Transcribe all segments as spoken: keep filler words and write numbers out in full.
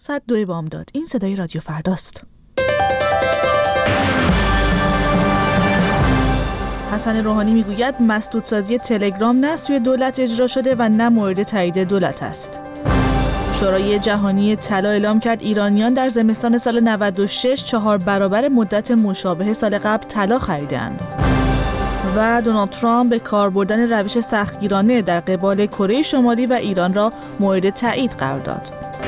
صد دو بامداد. این صدای رادیو فرداست. حسن روحانی میگوید مسدودسازی تلگرام نه سوی دولت اجرا شده و نه مورد تایید دولت است. شورای جهانی طلا اعلام کرد ایرانیان در زمستان سال نود و شش چهار برابر مدت مشابه سال قبل طلا خریدند. و دونالد ترامپ به کار بردن روش سختگیرانه در قبال کره شمالی و ایران را مورد تایید قرار داد.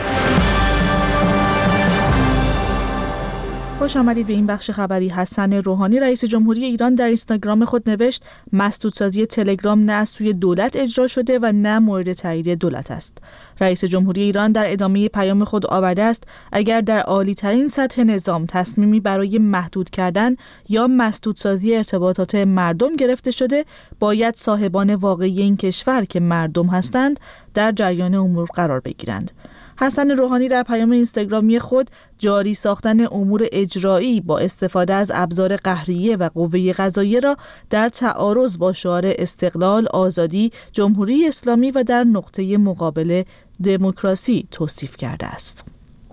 خوش آمدید به این بخش خبری. حسن روحانی رئیس جمهوری ایران در اینستاگرام خود نوشت مسدودسازی تلگرام نه سوی دولت اجرا شده و نه مورد تایید دولت است. رئیس جمهوری ایران در ادامه پیام خود آورده است اگر در عالی ترین سطح نظام تصمیمی برای محدود کردن یا مسدودسازی ارتباطات مردم گرفته شده، باید صاحبان واقعی این کشور که مردم هستند در جریان امور قرار بگیرند. حسن روحانی در پیام اینستاگرامی خود جاری ساختن امور اجرایی با استفاده از ابزار قهریه و قوه قضاییه را در تعارض با شعار استقلال، آزادی، جمهوری اسلامی و در نقطه مقابل دموکراسی توصیف کرده است.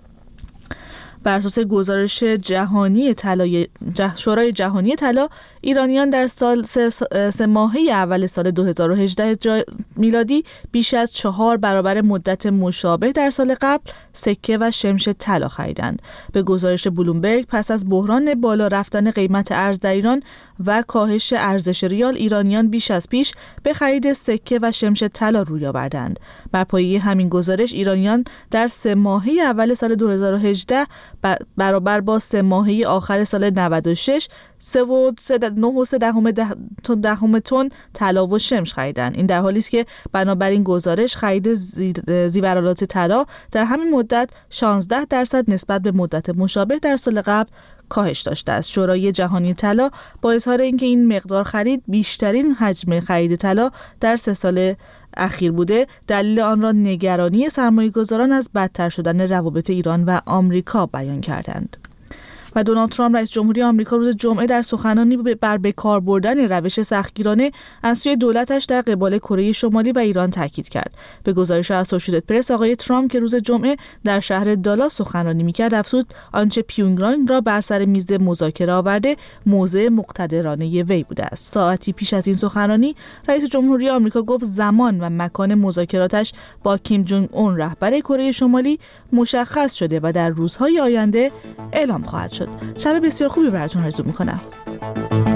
بر اساس گزارش جهانی طلا شورای جهانی طلا، ایرانیان در سال سه, سه ماهه اول سال دو هزار و هجده میلادی بیش از چهار برابر مدت مشابه در سال قبل سکه و شمش طلا خریدند. به گزارش بلومبرگ پس از بحران بالا رفتن قیمت ارز در ایران و کاهش ارزش ریال، ایرانیان بیش از پیش به خرید سکه و شمش طلا روی آوردند. بر پایه همین گزارش ایرانیان در سه ماهه اول سال دو هزار و هجده برابر با سه ماهه آخر سال نود و شش سه و نه و سه دهم دهم تن طلا و شمش خریدند. این در حالی است که بنابراین گزارش خرید زیورآلات طلا در همین مدت شانزده درصد نسبت به مدت مشابه در سال قبل کاهش داشته است. شورای جهانی طلا با اظهار اینکه این مقدار خرید بیشترین حجم خرید طلا در سه سال اخیر بوده، دلیل آن را نگرانی سرمایه‌گذاران از بدتر شدن روابط ایران و آمریکا بیان کردند. و دونالد ترامپ رئیس جمهوری آمریکا روز جمعه در سخنرانی بر به کار بردن روش سختگیرانه از سوی دولتش در قبال کره شمالی و ایران تاکید کرد. به گزارش اسوسییتد پرس، آقای ترامپ که روز جمعه در شهر دالاس سخنرانی می‌کرد افزود آنچه پیونگیانگ را بر سر میز مذاکره آورده موضع مقتدرانه وی بوده است. ساعتی پیش از این سخنرانی رئیس جمهوری آمریکا گفت زمان و مکان مذاکراتش با کیم جونگ اون رهبر کره شمالی مشخص شده و در روزهای آینده اعلام خواهد شد. شب بسیار خوبی براتون آرزو میکنم.